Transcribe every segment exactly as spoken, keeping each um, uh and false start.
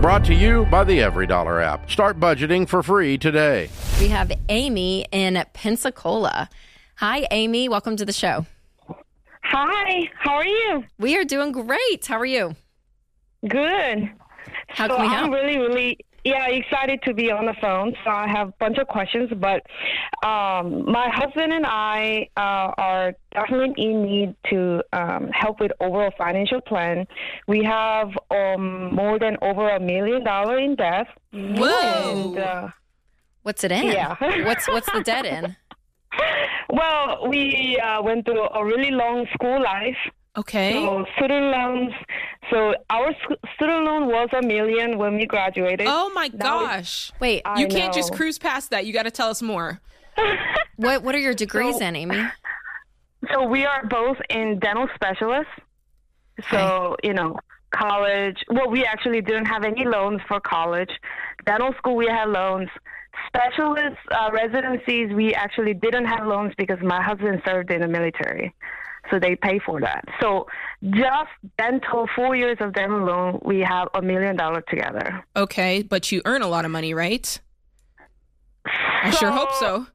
Brought to you by the Every Dollar app. Start budgeting for free today. We have Amy in Pensacola. Hi, Amy. Welcome to the show. Hi. How are you? We are doing great. How are you? Good. How so can we help? I'm really, really, yeah, excited to be on the phone. So I have a bunch of questions, but um, my husband and I uh, are definitely in need to um, help with overall financial plan. We have um, more than over a million dollars in debt. Whoa. And, uh, What's it in? Yeah. what's what's the debt in? Well, we uh, went through a really long school life. Okay. So student loans. So our sc- student loan was a million when we graduated. Oh my Now gosh. Wait, I You can't just know. cruise past that. You got to tell us more. what what are your degrees So- in, Amy? So we are both in dental specialists. So, you know, college. Well, we actually didn't have any loans for college. Dental school, we had loans. Specialist uh, residencies, we actually didn't have loans because my husband served in the military. So they pay for that. So just dental, four years of dental loan, we have a million dollars together. Okay, but you earn a lot of money, right? I sure hope so.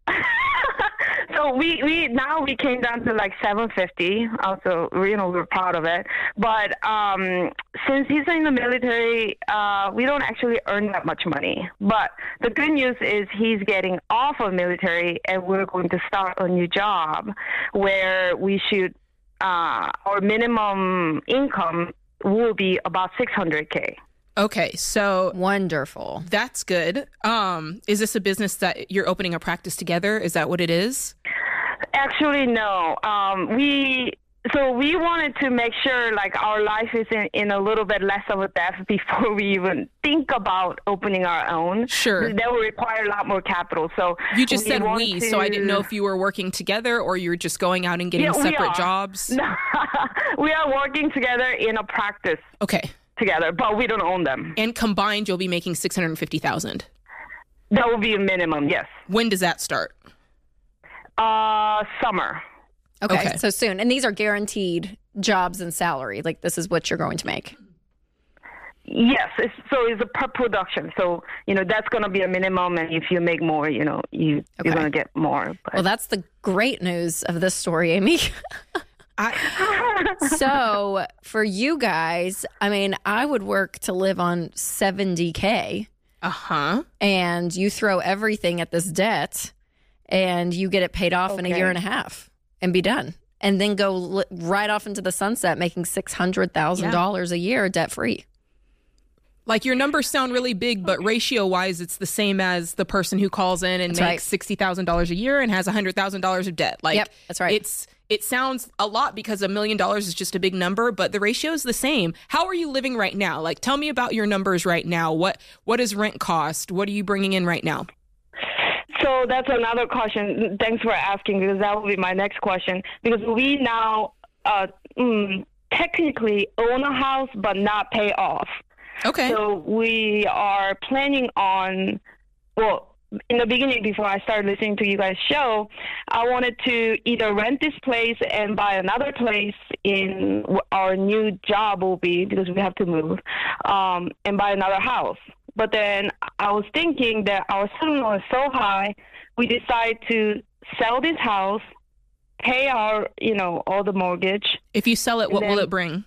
So we, we now we came down to like seven fifty. Also, you know, we're proud of it. But um, since he's in the military, uh, we don't actually earn that much money. But the good news is he's getting off of military, and we're going to start a new job where we should uh, our minimum income will be about six hundred K. Okay, so Wonderful. that's good. Um, is this a business that you're opening a practice together? Is that what it is? Actually, no. Um, we so we wanted to make sure like our life is in, in a little bit less of a debt before we even think about opening our own. Sure. That will require a lot more capital. So You just we said want we, to- so I didn't know if you were working together or you were just going out and getting Yeah, we separate are. jobs. We are working together in a practice Okay. together, but we don't own them. And combined, you'll be making six hundred fifty thousand dollars. That will be a minimum, yes. When does that start? Uh, summer. Okay, Okay. so soon. And these are guaranteed jobs and salary. Like this is what you're going to make. Yes, it's, so it's a per production. So, you know, that's going to be a minimum, and if you make more, you know, you, Okay. you're going to get more. But. Well, that's the great news of this story, Amy. I, So for you guys, I mean, I would work to live on seventy K uh-huh. and you throw everything at this debt and you get it paid off in a Okay. year and a half and be done. And then go li- right off into the sunset making six hundred thousand dollars a year debt free. Like your numbers sound really big, but ratio wise, it's the same as the person who calls in and That's makes right. sixty thousand dollars a year and has one hundred thousand dollars of debt. Like, Yep, that's right. It's it sounds a lot because a million dollars is just a big number, but the ratio is the same. How are you living right now? Like, tell me about your numbers right now. What what does rent cost? What are you bringing in right now? So that's another question. Thanks for asking, because that will be my next question. Because we now uh, mm, technically own a house, but not pay off. Okay. So we are planning on, well, in the beginning, before I started listening to you guys' show, I wanted to either rent this place and buy another place in wh- our new job will be, because we have to move, um, and buy another house. But then I was thinking that our student loan is so high, we decided to sell this house, pay our, you know, all the mortgage. If you sell it, what will then- it bring?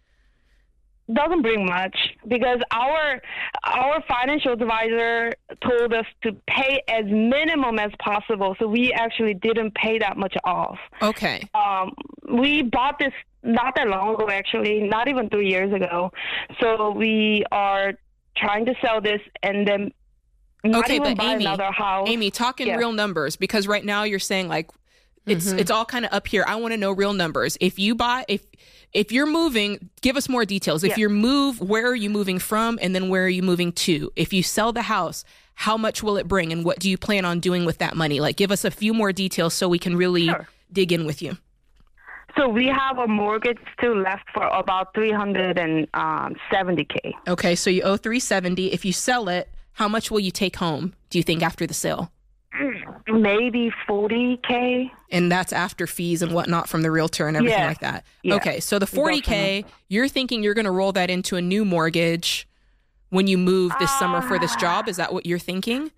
Doesn't bring much, because our our financial advisor told us to pay as minimum as possible. So we actually didn't pay that much off. Okay. Um, we bought this not that long ago, actually, not even three years ago. So we are trying to sell this and then not Okay, even but buy Amy, another house. Amy, talk in Yeah. real numbers, because right now you're saying like it's Mhm. it's all kind of up here. I want to know real numbers. If you buy if if you're moving, give us more details. If Yeah. you move, where are you moving from, and then where are you moving to? If you sell the house, how much will it bring, and what do you plan on doing with that money? Like, give us a few more details so we can really Sure. dig in with you. So we have a mortgage still left for about three hundred seventy K. Okay, so you owe three seventy. If you sell it, how much will you take home, do you think, after the sale? Maybe forty K. And that's after fees and whatnot from the realtor and everything Yeah. like that. Yeah. Okay, so the forty K, you're thinking you're going to roll that into a new mortgage. when you move this uh, summer for this job? Is that what you're thinking?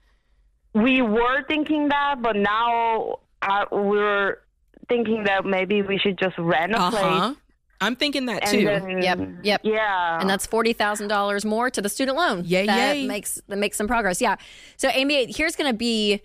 We were thinking that, but now uh, we're thinking that maybe we should just rent a uh-huh. place. I'm thinking that too. Then, yep, yep. Yeah. And that's forty thousand dollars more to the student loan. Yay, that yay. makes that makes some progress. Yeah. So Amy, here's going to be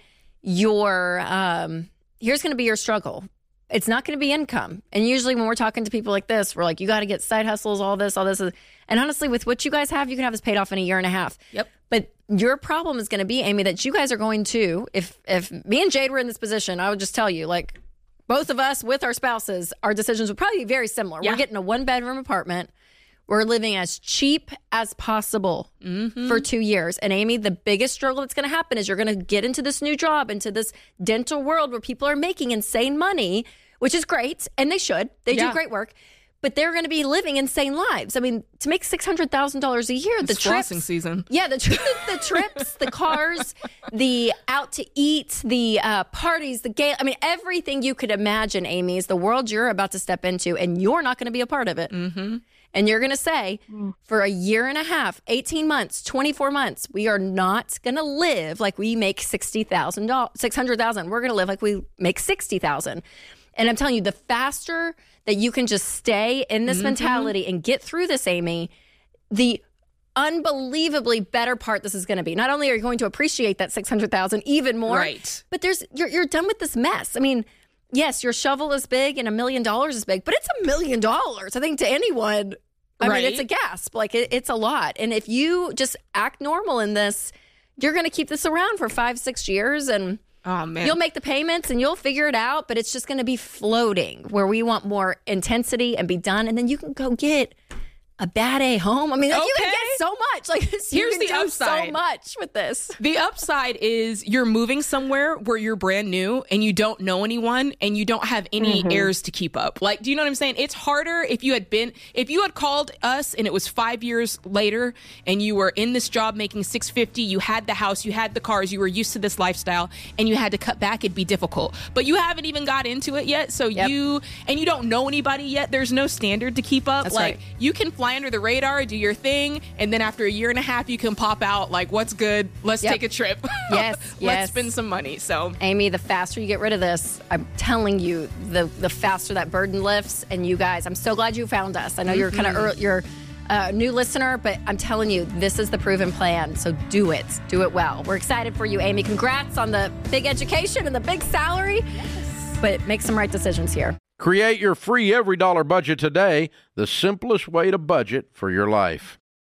your um, here's going to be your struggle. It's not going to be income. And usually when we're talking to people like this, we're like, you got to get side hustles, all this, all this. And honestly, with what you guys have, you can have this paid off in a year and a half. Yep. But your problem is going to be, Amy, that you guys are going to, if if me and Jade were in this position, I would just tell you, like, both of us with our spouses, our decisions would probably be very similar. Yeah. We're getting a one-bedroom apartment. We're living as cheap as possible mm-hmm. for two years. And Amy, the biggest struggle that's going to happen is you're going to get into this new job, into this dental world where people are making insane money, which is great. And they should. They yeah. do great work. But they're going to be living insane lives. I mean, to make six hundred thousand dollars a year, it's the trips. flossing season. Yeah, the, tri- the trips, the cars, the out to eat, the uh, parties, the gay. I mean, everything you could imagine, Amy, is the world you're about to step into, and you're not going to be a part of it. Mm-hmm. And you're going to say, for a year and a half, eighteen months, twenty-four months, we are not going to live like we make sixty thousand dollars, six hundred thousand dollars. We're going to live like we make sixty thousand dollars. And I'm telling you, the faster that you can just stay in this mm-hmm. mentality and get through this, Amy, the unbelievably better part this is going to be. Not only are you going to appreciate that six hundred thousand dollars even more, right. but there's you're you're done with this mess. I mean, yes, your shovel is big and a million dollars is big, but it's a million dollars. I think to anyone, I right. mean, it's a gasp. Like it, it's a lot. And if you just act normal in this, you're going to keep this around for five, six years and oh, man. You'll make the payments and you'll figure it out, but it's just going to be floating where we want more intensity and be done. And then you can go get a bad A home. I mean, like, okay. you can get so much. Like, here's you can the do upside. So much with this. The upside is you're moving somewhere where you're brand new and you don't know anyone and you don't have any mm-hmm. heirs to keep up. Like, do you know what I'm saying? It's harder if you had been, if you had called us and it was five years later and you were in this job making six hundred fifty, you had the house, you had the cars, you were used to this lifestyle, and you had to cut back, it'd be difficult. But you haven't even got into it yet. So yep. you, and you don't know anybody yet. There's no standard to keep up. That's like, right. you can fly under the radar, do your thing, and then after a year and a half you can pop out like, what's good, let's yep. take a trip. Yes, let's yes. spend some money. So Amy, the faster you get rid of this, I'm telling you, the the faster that burden lifts. And you guys, I'm so glad you found us. I know you're kind of early, you're a new listener, but I'm telling you, this is the proven plan. So do it, do it well. We're excited for you, Amy. Congrats on the big education and the big salary, yes. but make some right decisions here. Create your free Every Dollar budget today, the simplest way to budget for your life.